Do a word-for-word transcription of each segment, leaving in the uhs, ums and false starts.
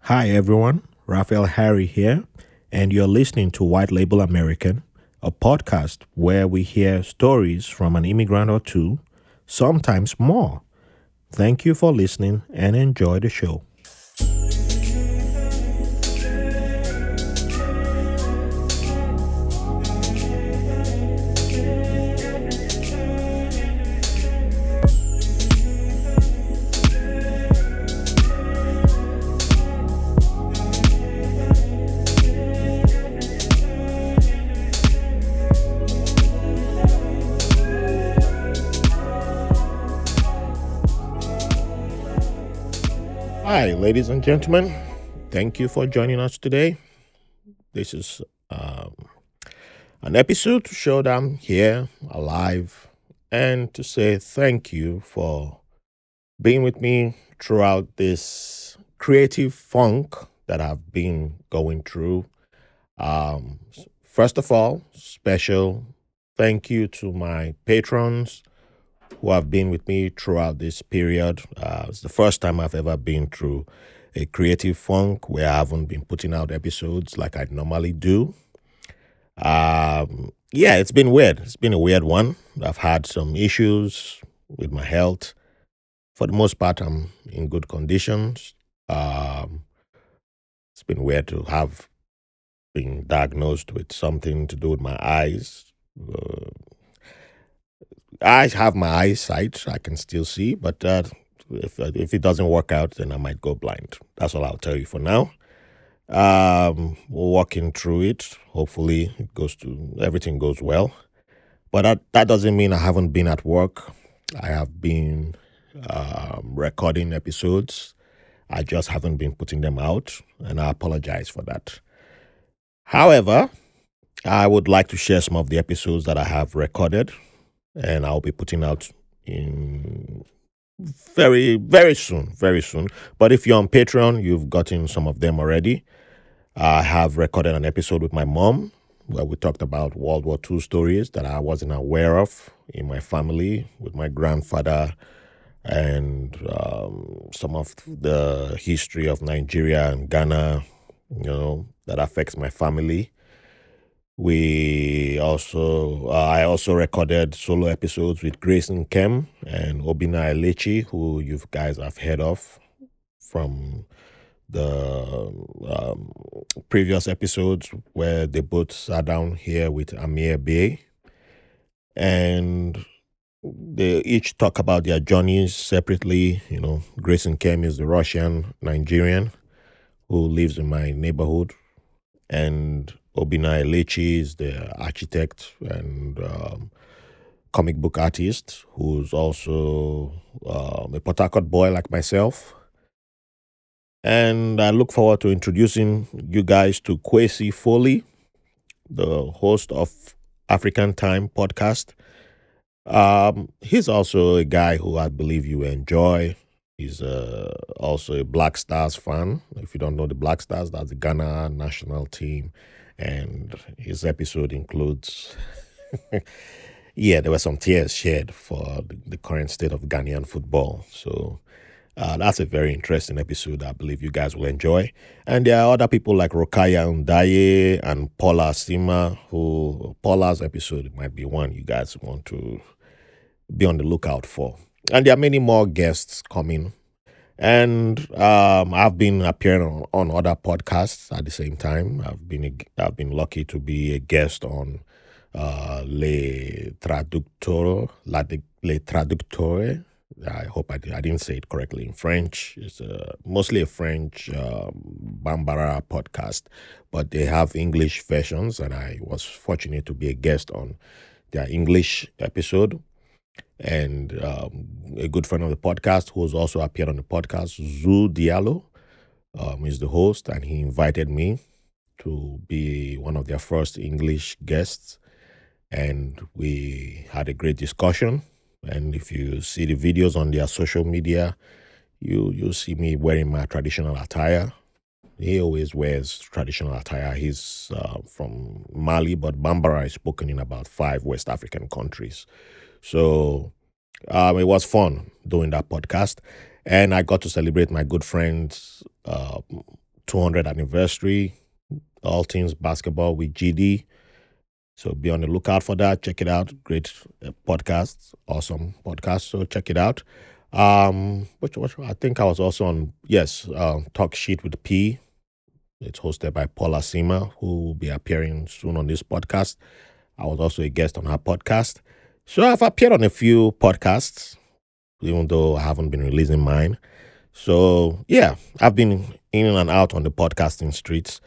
Hi everyone, Raphael Harry here, and you're listening to White Label American, a podcast where we hear stories from an immigrant or two, sometimes more. Thank you for listening and enjoy the show. Hi, ladies and gentlemen. Thank you for joining us today. This is um, an episode to show that I'm here, alive, and to say thank you for being with me throughout this creative funk that I've been going through. Um, First of all, special thank you to my patrons who have been with me throughout this period. Uh, it's the first time I've ever been through a creative funk where I haven't been putting out episodes like I normally do. Um, yeah, it's been weird. It's been a weird one. I've had some issues with my health. For the most part, I'm in good conditions. Um, it's been weird to have been diagnosed with something to do with my eyes. Uh, I have my eyesight; I can still see, but uh, if if it doesn't work out, then I might go blind. That's all I'll tell you for now. Um, we're walking through it. Hopefully, it goes to everything goes well. But that that doesn't mean I haven't been at work. I have been um, recording episodes. I just haven't been putting them out, and I apologize for that. However, I would like to share some of the episodes that I have recorded, and I'll be putting out in very, very soon, very soon. But if you're on Patreon, you've gotten some of them already. I have recorded an episode with my mom where we talked about World War Two stories that I wasn't aware of in my family with my grandfather and um, some of the history of Nigeria and Ghana, you know, that affects my family. We also, uh, I also recorded solo episodes with Grayson Kem and Obina Elechi, who you guys have heard of from the um, previous episodes where they both sat down here with Amir Bey. And they each talk about their journeys separately. You know, Grayson Kem is the Russian Nigerian who lives in my neighborhood, and Obina Elechi is the architect and um, comic book artist who's also um, a Port Harcourt boy like myself. And I look forward to introducing you guys to Kwesi Foley, the host of African Time podcast. Um, he's also a guy who I believe you enjoy. He's uh, also a Black Stars fan. If you don't know the Black Stars, that's the Ghana national team. And his episode includes, yeah, there were some tears shed for the, the current state of Ghanaian football. So uh, that's a very interesting episode I believe you guys will enjoy. And there are other people like Rokaya Undaye and Paula Sima, who Paula's episode might be one you guys want to be on the lookout for. And there are many more guests coming. And um, I've been appearing on, on other podcasts at the same time. I've been a, I've been lucky to be a guest on uh, Le Traducteur, La de, Le Traducteur. I hope I, did, I didn't say it correctly in French. It's uh, mostly a French um, Bambara podcast, but they have English versions, and I was fortunate to be a guest on their English episode. And um, a good friend of the podcast who has also appeared on the podcast, Zu Diallo, um, is the host, and he invited me to be one of their first English guests. And we had a great discussion. And if you see the videos on their social media, you you'll see me wearing my traditional attire. He always wears traditional attire. He's uh, from Mali, but Bambara is spoken in about five West African countries. So um, it was fun doing that podcast. And I got to celebrate my good friend's uh, two hundredth anniversary, all things basketball with G D. So be on the lookout for that. Check it out. Great uh, podcast, awesome podcast. So check it out. Um, which, which I think I was also on. Yes, uh, Talk Shit with P. It's hosted by Paula Sima, who will be appearing soon on this podcast. I was also a guest on her podcast. So I've appeared on a few podcasts, even though I haven't been releasing mine. So yeah, I've been in and out on the podcasting streets.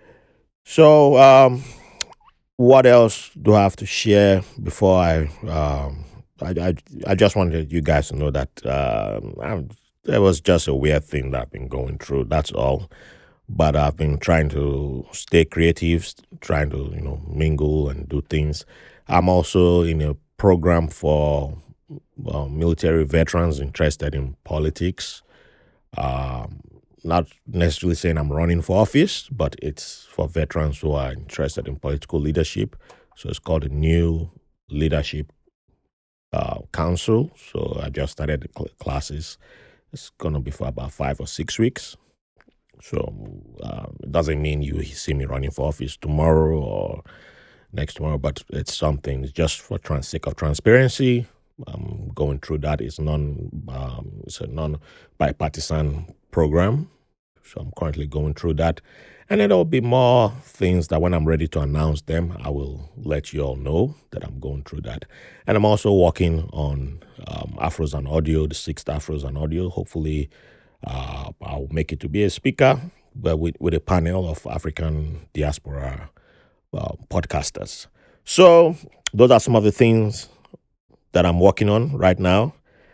So um, what else do I have to share before I? Um, I, I I just wanted you guys to know that um, I'm, there was just a weird thing that I've been going through. That's all. But I've been trying to stay creative, trying to you know mingle and do things. I'm also in a program for uh, military veterans interested in politics. Um, Not necessarily saying I'm running for office, but it's for veterans who are interested in political leadership. So it's called the New Leadership uh, Council. So I just started the cl- classes. It's gonna be for about five or six weeks. So uh, it doesn't mean you see me running for office tomorrow or next tomorrow, but it's something. It's just for trans- sake of transparency. I'm going through that. It's non. Um, it's a non bipartisan program. So I'm currently going through that. And then there'll be more things that when I'm ready to announce them, I will let you all know that I'm going through that. And I'm also working on um, Afros and Audio, the sixth Afros and Audio. Hopefully, uh, I'll make it to be a speaker, but with, with a panel of African diaspora uh, podcasters. So those are some of the things that I'm working on right now.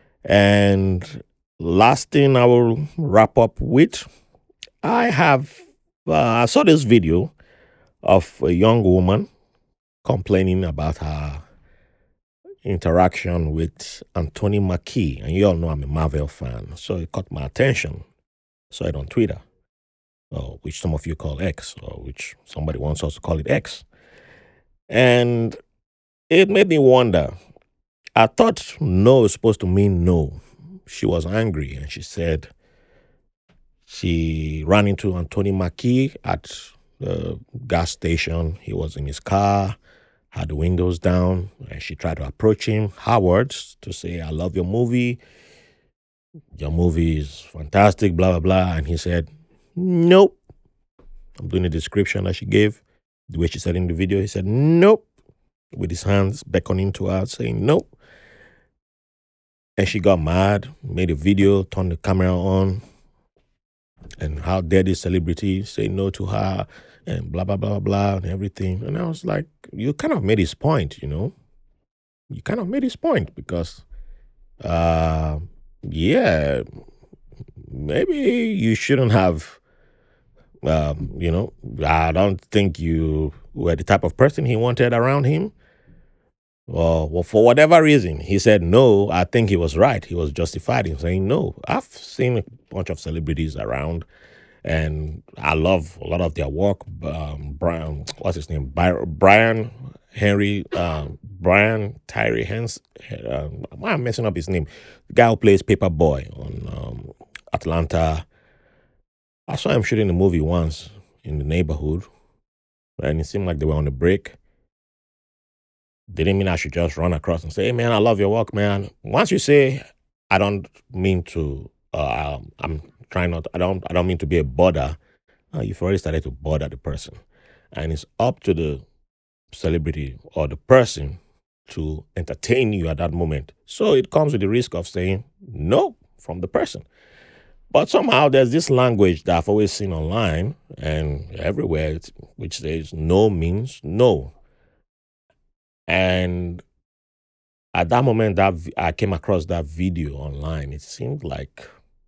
And last thing I will wrap up with, I have uh, I saw this video of a young woman complaining about her interaction with Anthony Mackie, and you all know I'm a Marvel fan, so it caught my attention. Saw it on Twitter, uh, which some of you call X, or which somebody wants us to call it X, and it made me wonder. I thought no is supposed to mean no. She was angry, and she said she ran into Anthony Mackie at the gas station. He was in his car, had the windows down, and she tried to approach him, her words, to say, I love your movie. Your movie is fantastic, blah, blah, blah. And he said, nope. I'm doing the description that she gave, the way she said in the video. He said, nope, with his hands beckoning to her, saying, nope. And she got mad, made a video, turned the camera on, and how dare this celebrity say no to her, and blah, blah, blah, blah, and everything. And I was like, you kind of made his point, you know? You kind of made his point because, uh, yeah, maybe you shouldn't have, um, you know, I don't think you were the type of person he wanted around him. Well, well, for whatever reason, he said no. I think he was right. He was justified in saying no. I've seen a bunch of celebrities around, and I love a lot of their work. Um, Brian, what's his name? By- Brian Henry, um, Brian Tyree Hens. Um, why am I messing up his name? The guy who plays Paperboy on um, Atlanta. I saw him shooting a movie once in the neighborhood, and it seemed like they were on a break. Didn't mean I should just run across and say, "Hey, man, I love your work, man." Once you say, "I don't mean to," uh, um, I'm trying not. I don't. I don't mean to be a bother. Uh, you've already started to bother the person, and it's up to the celebrity or the person to entertain you at that moment. So it comes with the risk of saying no from the person. But somehow there's this language that I've always seen online and everywhere, it's- which says no means no. And at that moment that vi- I came across that video online, it seemed like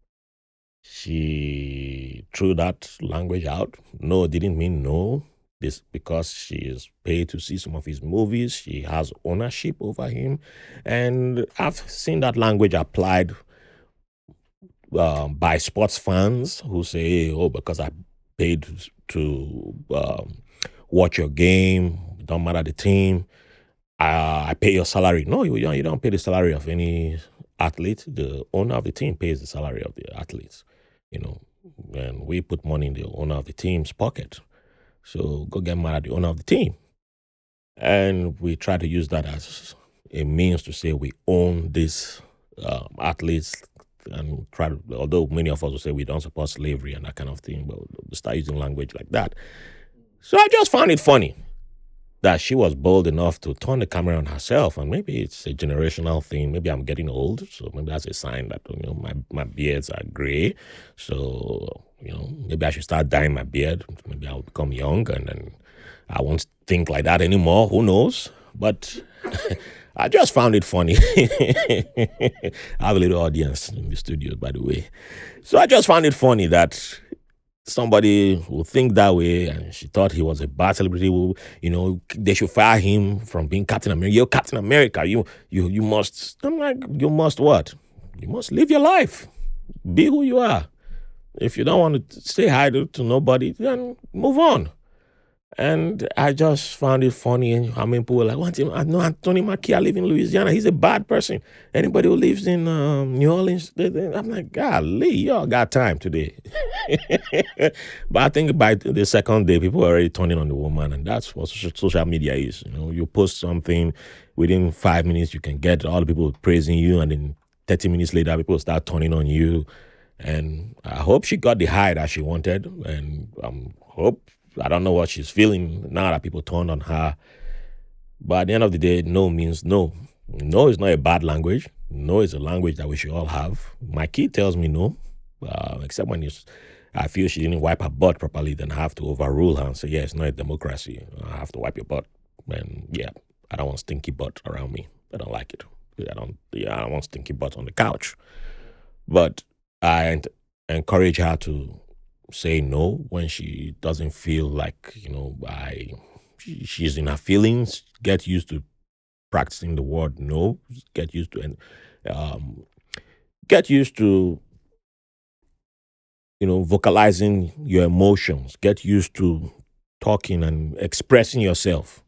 she threw that language out. No didn't mean no. This because she is paid to see some of his movies. She has ownership over him. And I've seen that language applied um, by sports fans who say, oh, because I paid to um, watch your game, don't matter the team, uh, I pay your salary. No, you don't, you don't pay the salary of any athlete. The owner of the team pays the salary of the athletes, you know. and we put money in the owner of the team's pocket. So go get mad at the owner of the team. And we try to use that as a means to say we own these um, athletes and try to, although many of us will say we don't support slavery and that kind of thing, but we start using language like that. So I just found it funny that she was bold enough to turn the camera on herself, and maybe it's a generational thing. Maybe I'm getting old, so maybe that's a sign that you know my my beards are gray. So you know maybe I should start dyeing my beard. Maybe I'll become young, and then I won't think like that anymore. Who knows? But I just found it funny. I have a little audience in the studio, by the way. So I just found it funny that somebody would think that way, and she thought he was a bad celebrity. Who, you know, they should fire him from being Captain America. You're Captain America. You, you, you must. I'm like, you must what? You must live your life. Be who you are. If you don't want to say hi to, to nobody, then move on. And I just found it funny. And how many people were like, "What? I know Anthony Mackie. I live in Louisiana. He's a bad person. Anybody who lives in um, New Orleans," they, they, I'm like, "Golly, y'all got time today." But I think by the second day, people are already turning on the woman, and that's what social social media is. You know, you post something, within five minutes, you can get all the people praising you, and then thirty minutes later, people start turning on you. And I hope she got the high that she wanted, and um, hope I don't know what she's feeling now that people turned on her. But at the end of the day, no means no. No is not a bad language. No is a language that we should all have. My kid tells me no, uh, except when it's, I feel she didn't wipe her butt properly, then I have to overrule her and say, yeah, it's not a democracy. I have to wipe your butt. And yeah, I don't want stinky butt around me. I don't like it. I don't, yeah, I don't want stinky butt on the couch. But I ent- encourage her to say no when she doesn't feel like, you know, I she- she's in her feelings. Get used to practicing the word no. Get used to and um, get used to you know vocalizing your emotions. Get used to talking and expressing yourself.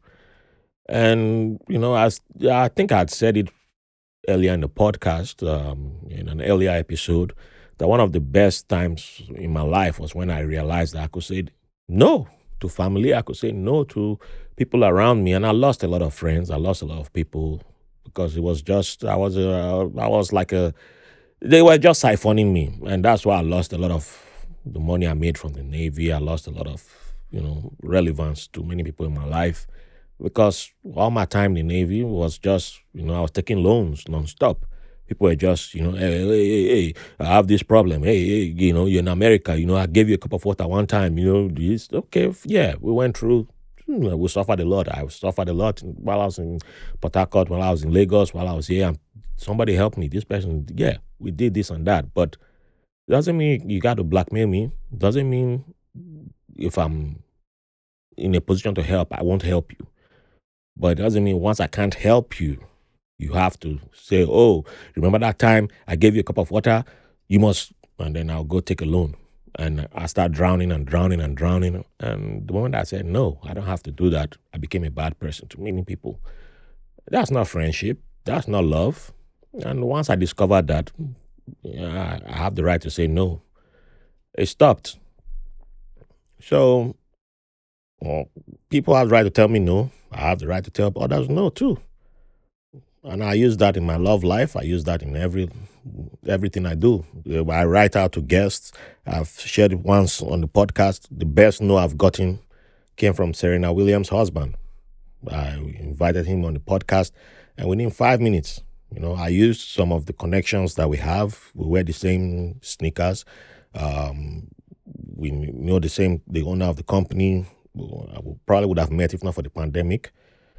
And you know, as I think I'd said it earlier in the podcast, um, in an earlier episode, that one of the best times in my life was when I realized that I could say no to family. I could say no to people around me, and I lost a lot of friends. I lost a lot of people because it was just I was a, I was like a they were just siphoning me, and that's why I lost a lot of the money I made from the Navy. I lost a lot of you know relevance to many people in my life because all my time in the Navy was just, you know, I was taking loans nonstop. People were just, you know, hey, hey, hey, hey, I have this problem. Hey, hey, you know, you're in America. You know, I gave you a cup of water one time. You know, this okay, yeah. We went through. you know, We suffered a lot. I suffered a lot while I was in Port Harcourt, while I was in Lagos, while I was here. And somebody helped me. This person, yeah, we did this and that. But doesn't mean you got to blackmail me. Doesn't mean if I'm in a position to help, I won't help you. But it doesn't mean once I can't help you, you have to say, oh, remember that time I gave you a cup of water? You must, and then I'll go take a loan. And I start drowning and drowning and drowning. And the moment I said, no, I don't have to do that, I became a bad person to many people. That's not friendship. That's not love. And once I discovered that, yeah, I I have the right to say no. It stopped. So well, people have the right to tell me no. I have the right to tell others no too. And I use that in my love life. I use that in every everything I do. Uh, I write out to guests. I've shared it once on the podcast. The best no I've gotten came from Serena Williams' husband. I invited him on the podcast, and within five minutes, you know, I used some of the connections that we have. We wear the same sneakers. Um, we know the same, the owner of the company. I probably would have met if not for the pandemic.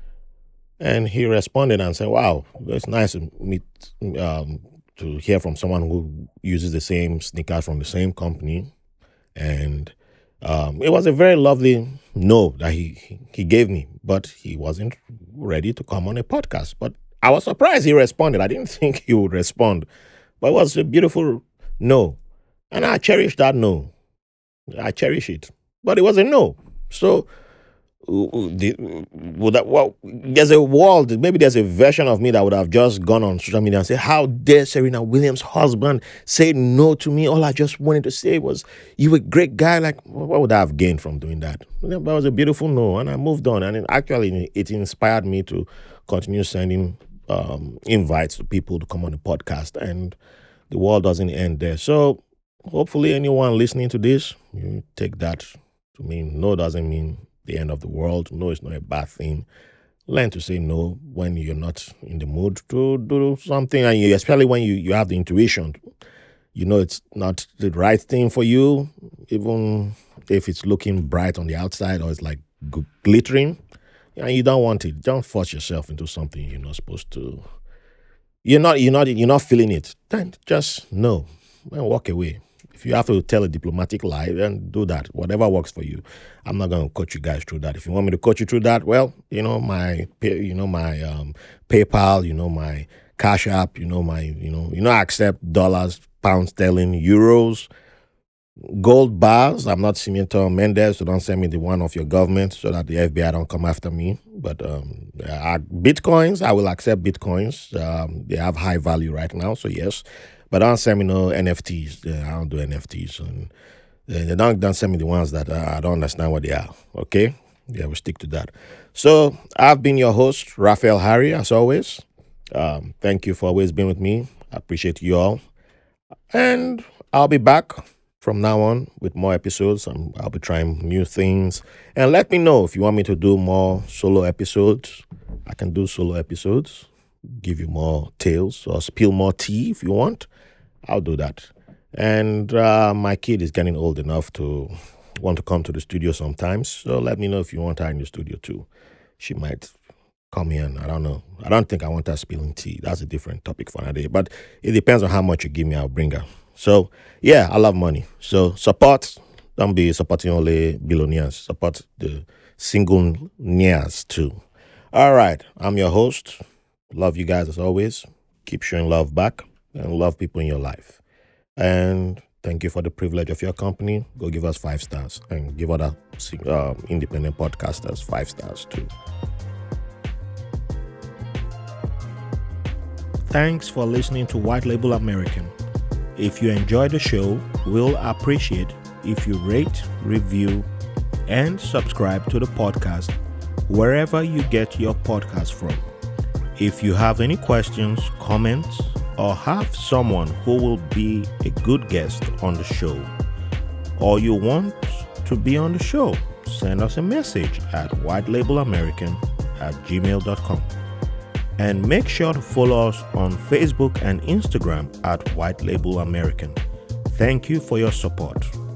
And he responded and said, "Wow, it's nice to meet, um, to hear from someone who uses the same sneakers from the same company." And um, it was a very lovely no that he he gave me, but he wasn't ready to come on a podcast. But I was surprised he responded. I didn't think he would respond, but it was a beautiful no, and I cherish that no. I cherish it, but it was a no. So the, would that, well, there's a world, maybe there's a version of me that would have just gone on social media and say, how dare Serena Williams' husband say no to me? All I just wanted to say was, you a great guy. Like, what would I have gained from doing that? That was a beautiful no, and I moved on. And it, actually, it inspired me to continue sending um, invites to people to come on the podcast. And the world doesn't end there. So hopefully anyone listening to this, you take that to mean no doesn't mean the end of the world. No, it's not a bad thing. Learn to say no when you're not in the mood to do something, and you, especially when you, you have the intuition, you know it's not the right thing for you, even if it's looking bright on the outside or it's like g- glittering, and you don't want it. Don't force yourself into something you're not supposed to. You're not, you're not, you're not feeling it. Then just no and walk away. If you have to tell a diplomatic lie, then do that. Whatever works for you. I'm not going to coach you guys through that. If you want me to coach you through that, well, you know my, you know my um, PayPal, you know my Cash App, you know my, you know, you know I accept dollars, pounds, sterling, euros, gold bars. I'm not Cimento Mendes, so don't send me the one of your government so that the F B I don't come after me. But um, uh, Bitcoins, I will accept Bitcoins. Um, they have high value right now, so yes. But don't send me no N F Ts. Uh, I don't do N F Ts. And uh, don't, don't send me the ones that uh, I don't understand what they are. Okay? Yeah, we stick to that. So I've been your host, Raphael Harry, as always. Um, thank you for always being with me. I appreciate you all. And I'll be back from now on with more episodes. Um, I'll be trying new things. And let me know if you want me to do more solo episodes. I can do solo episodes. Give you more tales or spill more tea if you want. I'll do that. And uh, my kid is getting old enough to want to come to the studio sometimes. So let me know if you want her in the studio too. She might come here and I don't know. I don't think I want her spilling tea. That's a different topic for another day. But it depends on how much you give me, I'll bring her. So yeah, I love money. So support. Don't be supporting only billionaires. Support the singlenaires too. All right. I'm your host. Love you guys as always. Keep showing love back and love people in your life. And thank you for the privilege of your company. Go give us five stars and give other uh, independent podcasters five stars too. Thanks for listening to White Label American. If you enjoy the show, we'll appreciate if you rate, review, and subscribe to the podcast wherever you get your podcast from. If you have any questions, comments, or have someone who will be a good guest on the show, or you want to be on the show, send us a message at whitelabelamerican at gmail dot com. And make sure to follow us on Facebook and Instagram at White Label American. Thank you for your support.